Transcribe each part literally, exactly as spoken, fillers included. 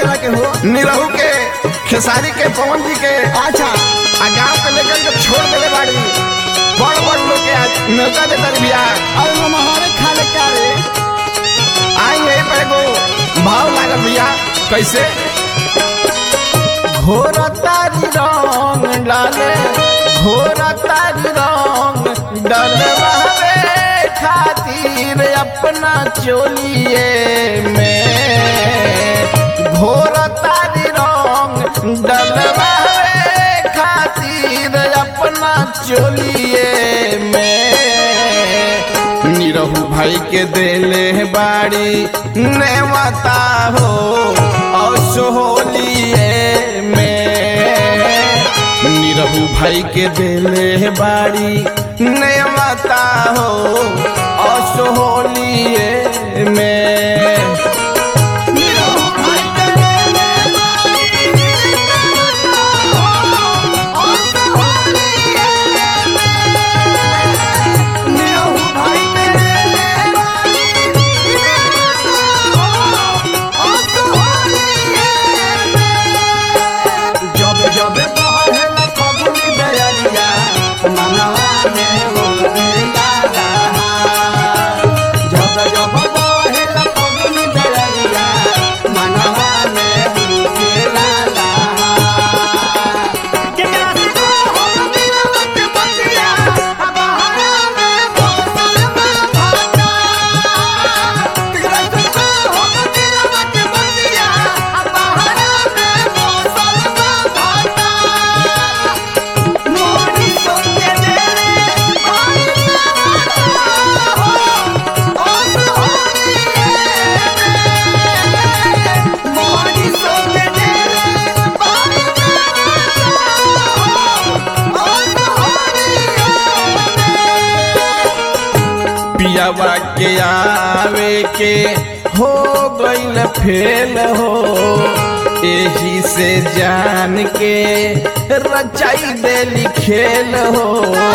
केकरा के हो? निरहू के, खेसारी के, पवन जी के, अच्छा आ गाँव के लेकर के छोड़ देले बाड़ी। बड़ बड़ लोग के आज न्योता देता रे बिया। और नमहरे खा ले का रे? आई यही पे एगो भाव लागल बिया। कैसे? घोर तारी रंग डाले, घोर तारी रंग डलवावे खातिर अपना चोलिए में। घोर तारी रंग डलवावे खातिर अपना चोलिए में। निरहू भाई के देले बाड़ी नेवता हो असोहलिए में। निरहू भाई के देले बाड़ी नेवता हो असोहलिए में। पियावा के आवे के हो गईल फेल हो, एही से जान के रचाई देली खेल हो।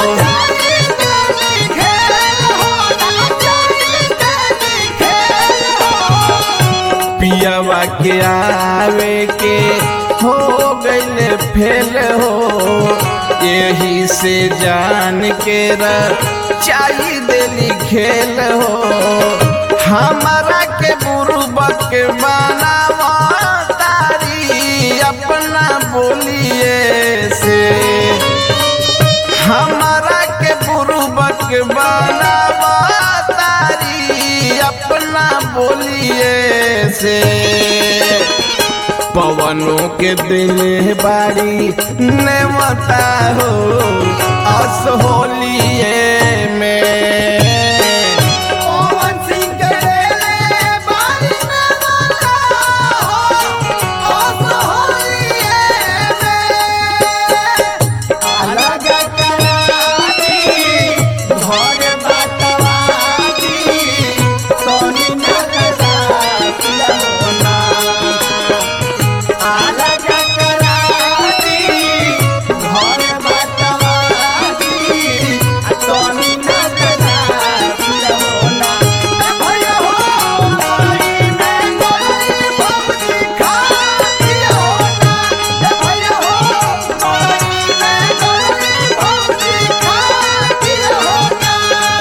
पियावा के आवे के हो गईल फेल हो, यही से जान के रचाई देली खेल हो। हमारा के बुरुबक बनावा तारी अपना बोलिए से। हमारा के बुरुबक बनावा तारी अपना बोलिए से। पवनों के दिल बाड़ी नेवता हो असोहलिए में। पवन सिंह के देले बाड़ी नेवता हो असोहलिए में। अलग कराती घर बाटवाती सोनी नगरा पिलौना। अलग कराती घर बाटवाती सोनी नगरा पिलौना। भैया हो बाड़ी में गोली भौजी खाती होना। भैया हो बाड़ी में गोली भौजी खाती होना।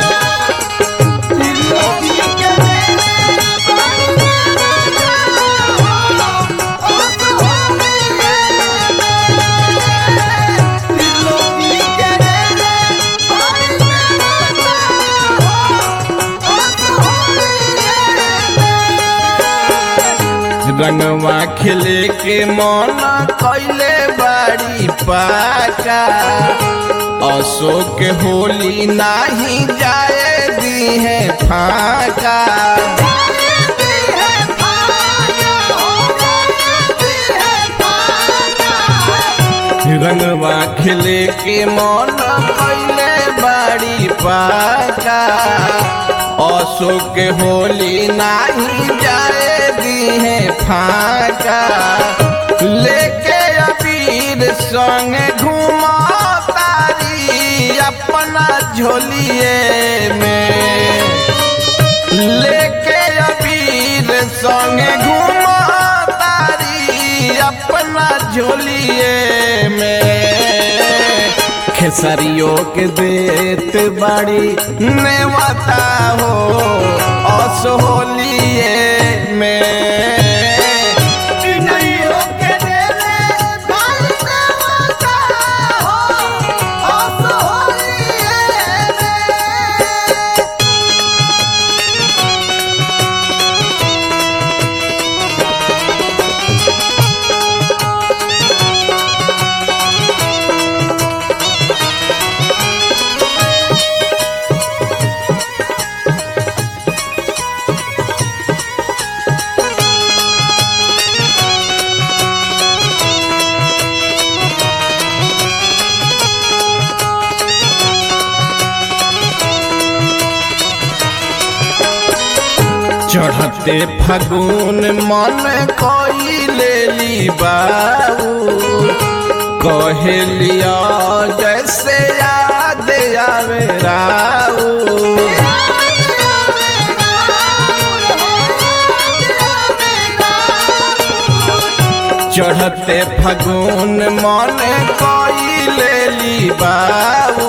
त्रिलोकी के देले बाड़ी नेवता हो असोहलिए में। त्रिलोकी के देले बाड़ी नेवता हो असोहलिए में। रंगवा खिले के मन कैले बाड़ी पाका, अशोक होली नाही जाए दी है फाका। रंगवा खिले के मन कैले बाड़ी पाका, अशोक होली नाही जाए दी है फाका। लेके अबीर संग घूमा तारी अपना झोलिए में। लेके अबीर संग घूमा तारी खेसरियों के देत बाड़ी नेवता हो असोलिए में चिन्हैयो के देले बाड़ी नेवता हो असोलिए में। चढ़ते फगुन मन कोई ले ली बाबू कहेलिया जैसे याद आवे राऊ चढ़ते फगुन मन कोई ले ली बाबू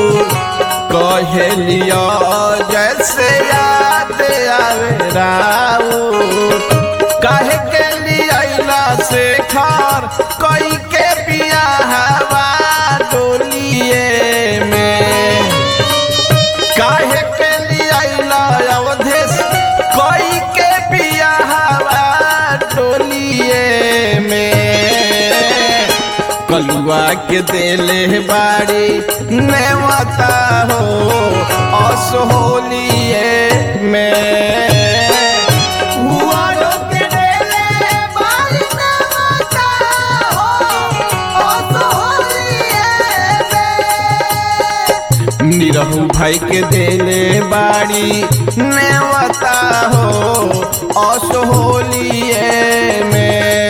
कहेलिया जैसे याद आवे राऊ काहे के लिया से खार कोई के पिया हवा डोलिए में काहे के लिया अवधेश कोई के पिया हवा डोलिए में कलुआ के देले बाड़ी नेवता हो असोलिए में हुआरो के देले बाड़ी नेवता हो असोलिए में। निरहु भाई के देले बाड़ी नेवता हो असोलिए में।